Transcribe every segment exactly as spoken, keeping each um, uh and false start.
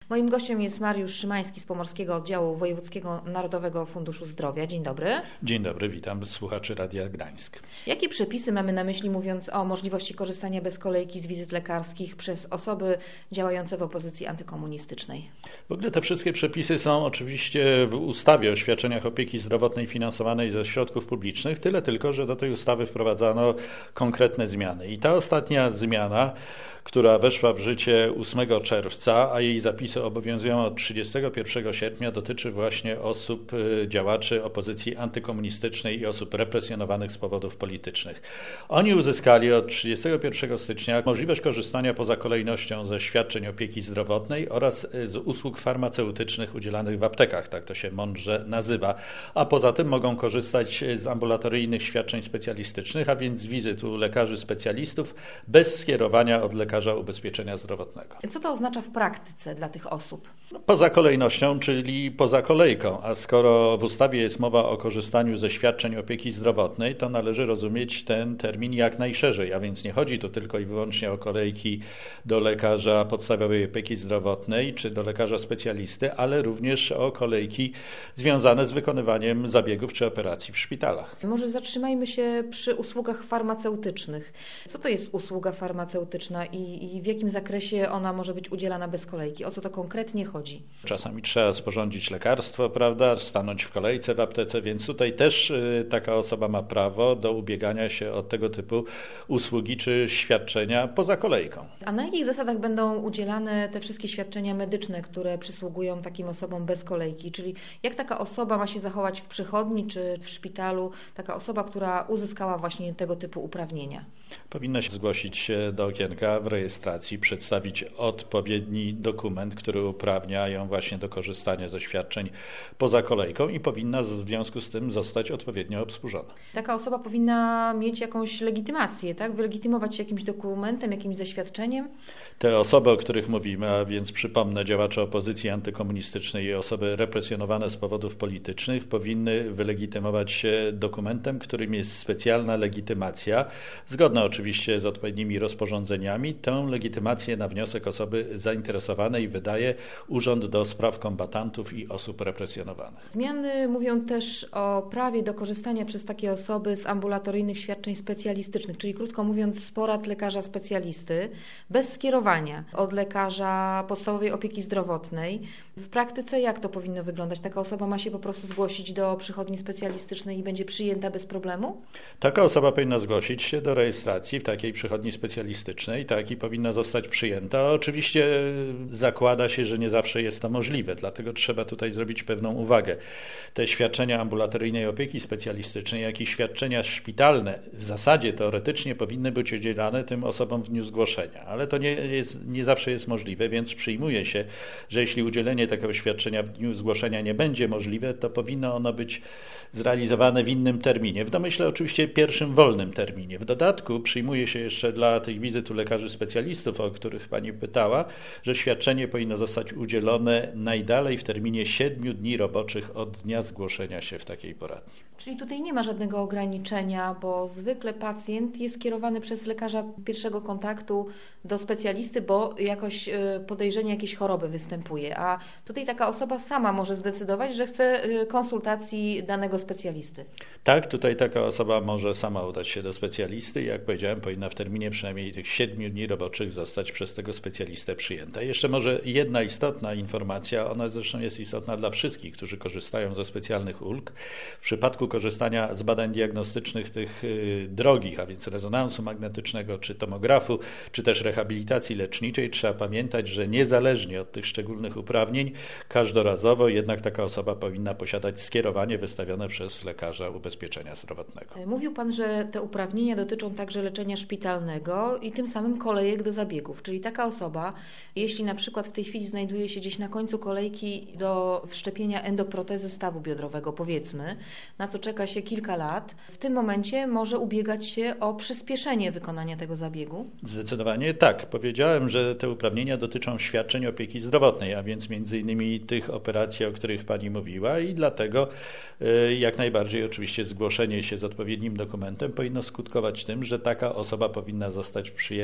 Moim gościem jest Mariusz Szymański z Pomorskiego Oddziału Wojewódzkiego Narodowego Funduszu Zdrowia. Dzień dobry. Dzień dobry, witam słuchaczy Radia Gdańsk. Jakie przepisy mamy na myśli, mówiąc o możliwości korzystania bez kolejki z wizyt lekarskich przez osoby działające w opozycji antykomunistycznej? W ogóle te wszystkie przepisy są oczywiście w ustawie o świadczeniach opieki zdrowotnej finansowanej ze środków publicznych, tyle tylko, że do tej ustawy wprowadzano konkretne zmiany. I ta ostatnia zmiana, która weszła w życie ósmego czerwca, a jej zapisy obowiązują od trzydziestego pierwszego sierpnia, dotyczy właśnie osób, działaczy opozycji antykomunistycznej i osób represjonowanych z powodów politycznych. Oni uzyskali od trzydziestego pierwszego stycznia możliwość korzystania poza kolejnością ze świadczeń opieki zdrowotnej oraz z usług farmaceutycznych udzielanych w aptekach, tak to się mądrze nazywa, a poza tym mogą korzystać z ambulatoryjnych świadczeń specjalistycznych, a więc z wizyt u lekarzy specjalistów bez skierowania od lekarza ubezpieczenia zdrowotnego. Co to oznacza w praktyce dla tych osób? No, poza kolejnością, czyli poza kolejką, a skoro w ustawie jest mowa o korzystaniu ze świadczeń opieki zdrowotnej, to należy rozumieć ten termin jak najszerzej, a więc nie chodzi tu tylko i wyłącznie o kolejki do lekarza podstawowej opieki zdrowotnej czy do lekarza specjalisty, ale również o kolejki związane z wykonywaniem zabiegów czy operacji w szpitalach. Może zatrzymajmy się przy usługach farmaceutycznych. Co to jest usługa farmaceutyczna i i w jakim zakresie ona może być udzielana bez kolejki? O co to konkretnie chodzi? Czasami trzeba sporządzić lekarstwo, prawda, stanąć w kolejce w aptece, więc tutaj też y, taka osoba ma prawo do ubiegania się o tego typu usługi czy świadczenia poza kolejką. A na jakich zasadach będą udzielane te wszystkie świadczenia medyczne, które przysługują takim osobom bez kolejki? Czyli jak taka osoba ma się zachować w przychodni czy w szpitalu, taka osoba, która uzyskała właśnie tego typu uprawnienia? Powinna się zgłosić się do okienka w rejestracji, przedstawić odpowiedni dokument, który uprawnia ją właśnie do korzystania ze świadczeń poza kolejką i powinna w związku z tym zostać odpowiednio obsłużona. Taka osoba powinna mieć jakąś legitymację, tak? Wylegitymować się jakimś dokumentem, jakimś zaświadczeniem? Te osoby, o których mówimy, a więc przypomnę, działacze opozycji antykomunistycznej i osoby represjonowane z powodów politycznych powinny wylegitymować się dokumentem, którym jest specjalna legitymacja, zgodna oczywiście z odpowiednimi rozporządzeniami. Tę legitymację na wniosek osoby zainteresowanej wydaje Urząd do Spraw Kombatantów i Osób Represjonowanych. Zmiany mówią też o prawie do korzystania przez takie osoby z ambulatoryjnych świadczeń specjalistycznych, czyli krótko mówiąc z porad lekarza specjalisty, bez skierowania od lekarza podstawowej opieki zdrowotnej. W praktyce jak to powinno wyglądać? Taka osoba ma się po prostu zgłosić do przychodni specjalistycznej i będzie przyjęta bez problemu? Taka osoba powinna zgłosić się do rejestracji w takiej przychodni specjalistycznej, tak, i powinna zostać przyjęta. Oczywiście zakłada się, że nie zawsze jest to możliwe, dlatego trzeba tutaj zrobić pewną uwagę. Te świadczenia ambulatoryjnej opieki specjalistycznej, jak i świadczenia szpitalne w zasadzie teoretycznie powinny być udzielane tym osobom w dniu zgłoszenia, ale to nie, jest, nie zawsze jest możliwe, więc przyjmuje się, że jeśli udzielenie takiego świadczenia w dniu zgłoszenia nie będzie możliwe, to powinno ono być zrealizowane w innym terminie. W domyśle oczywiście pierwszym wolnym terminie. W dodatku przyjmuje się jeszcze dla tych wizyt u lekarzy specjalistów, o których Pani pytała, że świadczenie powinno zostać udzielone najdalej w terminie siedmiu dni roboczych od dnia zgłoszenia się w takiej poradni. Czyli tutaj nie ma żadnego ograniczenia, bo zwykle pacjent jest kierowany przez lekarza pierwszego kontaktu do specjalisty, bo jakoś podejrzenie jakiejś choroby występuje, a tutaj taka osoba sama może zdecydować, że chce konsultacji danego specjalisty. Tak, tutaj taka osoba może sama udać się do specjalisty i jak powiedziałem, powinna w terminie przynajmniej tych siedmiu dni roboczych zostać przez tego specjalistę przyjęta. Jeszcze może jedna istotna informacja, ona zresztą jest istotna dla wszystkich, którzy korzystają ze specjalnych ulg. W przypadku korzystania z badań diagnostycznych tych y, drogich, a więc rezonansu magnetycznego, czy tomografu, czy też rehabilitacji leczniczej, trzeba pamiętać, że niezależnie od tych szczególnych uprawnień, każdorazowo jednak taka osoba powinna posiadać skierowanie wystawione przez lekarza ubezpieczenia zdrowotnego. Mówił Pan, że te uprawnienia dotyczą także leczenia szpitalnego i tym samym kolejek do zabiegów, czyli taka osoba, jeśli na przykład w tej chwili znajduje się gdzieś na końcu kolejki do wszczepienia endoprotezy stawu biodrowego, powiedzmy, na co czeka się kilka lat, w tym momencie może ubiegać się o przyspieszenie wykonania tego zabiegu? Zdecydowanie tak. Powiedziałem, że te uprawnienia dotyczą świadczeń opieki zdrowotnej, a więc między innymi tych operacji, o których Pani mówiła, i dlatego y, jak najbardziej oczywiście zgłoszenie się z odpowiednim dokumentem powinno skutkować tym, że taka osoba powinna zostać przyjęta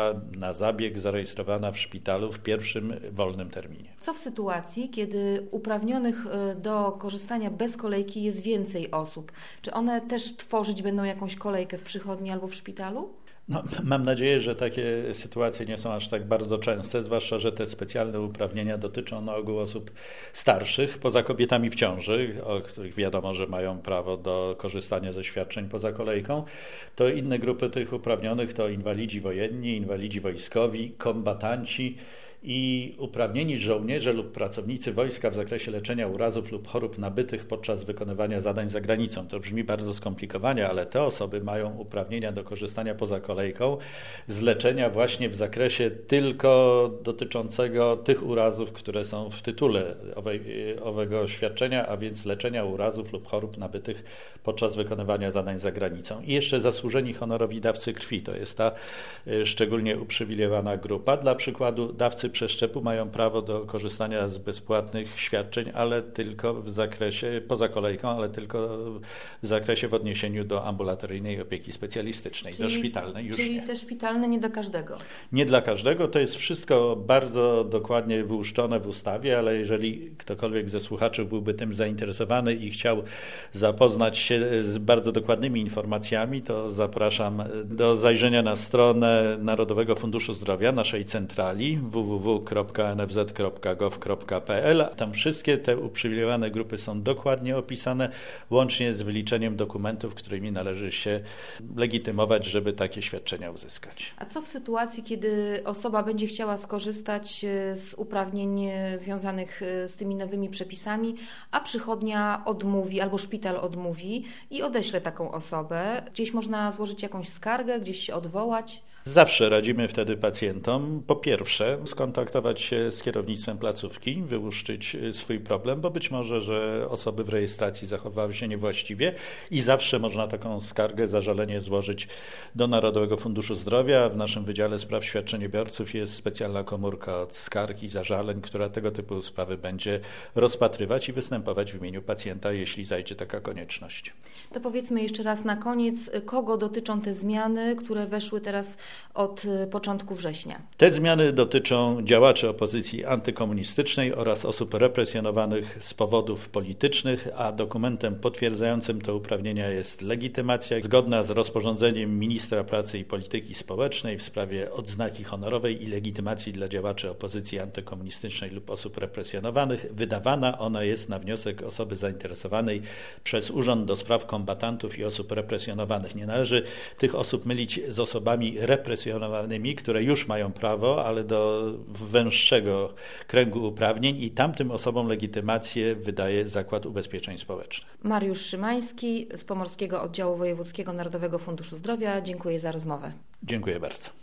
została na zabieg zarejestrowana w szpitalu w pierwszym wolnym terminie. Co w sytuacji, kiedy uprawnionych do korzystania bez kolejki jest więcej osób? Czy one też tworzyć będą jakąś kolejkę w przychodni albo w szpitalu? No, mam nadzieję, że takie sytuacje nie są aż tak bardzo częste, zwłaszcza że te specjalne uprawnienia dotyczą na ogół osób starszych, poza kobietami w ciąży, o których wiadomo, że mają prawo do korzystania ze świadczeń poza kolejką. To inne grupy tych uprawnionych to inwalidzi wojenni, inwalidzi wojskowi, kombatanci i uprawnieni żołnierze lub pracownicy wojska w zakresie leczenia urazów lub chorób nabytych podczas wykonywania zadań za granicą. To brzmi bardzo skomplikowanie, ale te osoby mają uprawnienia do korzystania poza kolejką z leczenia właśnie w zakresie tylko dotyczącego tych urazów, które są w tytule owej, owego świadczenia, a więc leczenia urazów lub chorób nabytych podczas wykonywania zadań za granicą. I jeszcze zasłużeni honorowi dawcy krwi, to jest ta szczególnie uprzywilejowana grupa. Dla przykładu dawcy przeszczepu mają prawo do korzystania z bezpłatnych świadczeń, ale tylko w zakresie, poza kolejką, ale tylko w zakresie w odniesieniu do ambulatoryjnej opieki specjalistycznej, czyli, do szpitalnej już czyli nie. Czyli te szpitalne nie do każdego. Nie dla każdego, to jest wszystko bardzo dokładnie wyłuszczone w ustawie, ale jeżeli ktokolwiek ze słuchaczy byłby tym zainteresowany i chciał zapoznać się z bardzo dokładnymi informacjami, to zapraszam do zajrzenia na stronę Narodowego Funduszu Zdrowia, naszej centrali w w w w kropka n f z kropka gov kropka p l. Tam wszystkie te uprzywilejowane grupy są dokładnie opisane, łącznie z wyliczeniem dokumentów, którymi należy się legitymować, żeby takie świadczenia uzyskać. A co w sytuacji, kiedy osoba będzie chciała skorzystać z uprawnień związanych z tymi nowymi przepisami, a przychodnia odmówi albo szpital odmówi i odeśle taką osobę? Gdzieś można złożyć jakąś skargę, gdzieś się odwołać? Zawsze radzimy wtedy pacjentom, po pierwsze, skontaktować się z kierownictwem placówki, wyłuszczyć swój problem, bo być może, że osoby w rejestracji zachowały się niewłaściwie i zawsze można taką skargę, zażalenie złożyć do Narodowego Funduszu Zdrowia. W naszym Wydziale Spraw Świadczeniobiorców jest specjalna komórka od skarg i zażaleń, która tego typu sprawy będzie rozpatrywać i występować w imieniu pacjenta, jeśli zajdzie taka konieczność. To powiedzmy jeszcze raz na koniec, kogo dotyczą te zmiany, które weszły teraz od początku września? Te zmiany dotyczą działaczy opozycji antykomunistycznej oraz osób represjonowanych z powodów politycznych, a dokumentem potwierdzającym te uprawnienia jest legitymacja zgodna z rozporządzeniem ministra pracy i polityki społecznej w sprawie odznaki honorowej i legitymacji dla działaczy opozycji antykomunistycznej lub osób represjonowanych. Wydawana ona jest na wniosek osoby zainteresowanej przez Urząd do Spraw Kombatantów i Osób Represjonowanych. Nie należy tych osób mylić z osobami represjonowanymi, które już mają prawo, ale do węższego kręgu uprawnień i tamtym osobom legitymację wydaje Zakład Ubezpieczeń Społecznych. Mariusz Szymański z Pomorskiego Oddziału Wojewódzkiego Narodowego Funduszu Zdrowia. Dziękuję za rozmowę. Dziękuję bardzo.